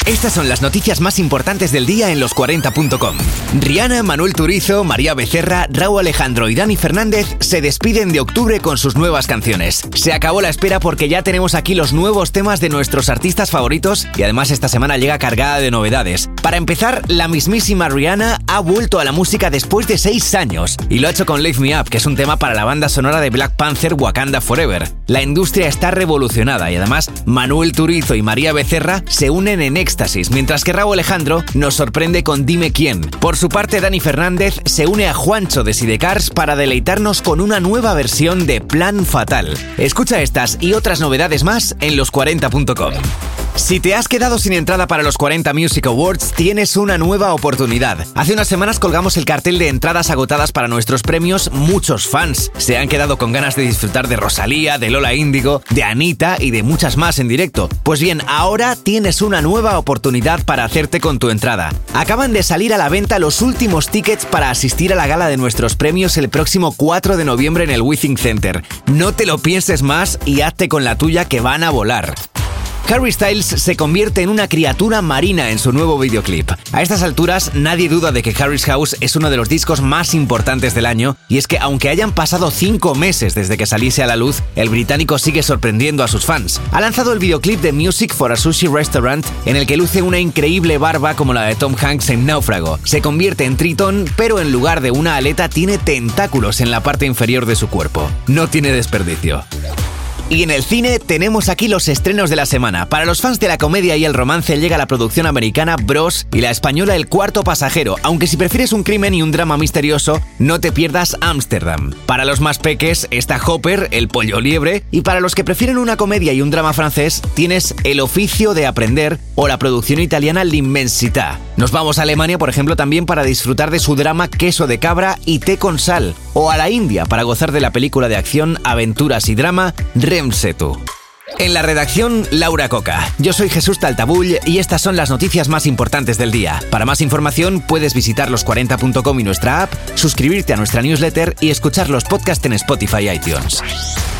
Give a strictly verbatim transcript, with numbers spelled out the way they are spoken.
Estas son las noticias más importantes del día en los cuarenta punto com. Rihanna, Manuel Turizo, María Becerra, Rauw Alejandro y Dani Fernández se despiden de octubre con sus nuevas canciones. Se acabó la espera porque ya tenemos aquí los nuevos temas de nuestros artistas favoritos y además esta semana llega cargada de novedades. Para empezar, la mismísima Rihanna ha vuelto a la música después de seis años y lo ha hecho con Lift Me Up, que es un tema para la banda sonora de Black Panther Wakanda Forever. La industria está revolucionada y además Manuel Turizo y María Becerra se unen en éxtasis, mientras que Rauw Alejandro nos sorprende con Dime Quién. Por su parte, Dani Fernández se une a Juancho de Sidecars para deleitarnos con una nueva versión de Plan Fatal. Escucha estas y otras novedades más en los cuarenta punto com. Si te has quedado sin entrada para los cuarenta Music Awards, tienes una nueva oportunidad. Hace unas semanas colgamos el cartel de entradas agotadas para nuestros premios. Muchos fans se han quedado con ganas de disfrutar de Rosalía, de Lola Índigo, de Anita y de muchas más en directo. Pues bien, ahora tienes una nueva oportunidad para hacerte con tu entrada. Acaban de salir a la venta los últimos tickets para asistir a la gala de nuestros premios el próximo cuatro de noviembre en el Withing Center. No te lo pienses más y hazte con la tuya, que van a volar. Harry Styles se convierte en una criatura marina en su nuevo videoclip. A estas alturas, nadie duda de que Harry's House es uno de los discos más importantes del año, y es que aunque hayan pasado cinco meses desde que saliese a la luz, el británico sigue sorprendiendo a sus fans. Ha lanzado el videoclip de Music for a Sushi Restaurant, en el que luce una increíble barba como la de Tom Hanks en Náufrago. Se convierte en tritón, pero en lugar de una aleta tiene tentáculos en la parte inferior de su cuerpo. No tiene desperdicio. Y en el cine tenemos aquí los estrenos de la semana. Para los fans de la comedia y el romance llega la producción americana Bros y la española El Cuarto Pasajero, aunque si prefieres un crimen y un drama misterioso, no te pierdas Ámsterdam. Para los más peques está Hopper, El Pollo Liebre, y para los que prefieren una comedia y un drama francés, tienes El Oficio de Aprender o la producción italiana L'Immensità. Nos vamos a Alemania, por ejemplo, también para disfrutar de su drama Queso de Cabra y Té con Sal, o a la India para gozar de la película de acción, aventuras y drama Rem Setu. En la redacción, Laura Coca. Yo soy Jesús Taltabull y estas son las noticias más importantes del día. Para más información puedes visitar los cuarenta punto com y nuestra app, suscribirte a nuestra newsletter y escuchar los podcasts en Spotify y iTunes.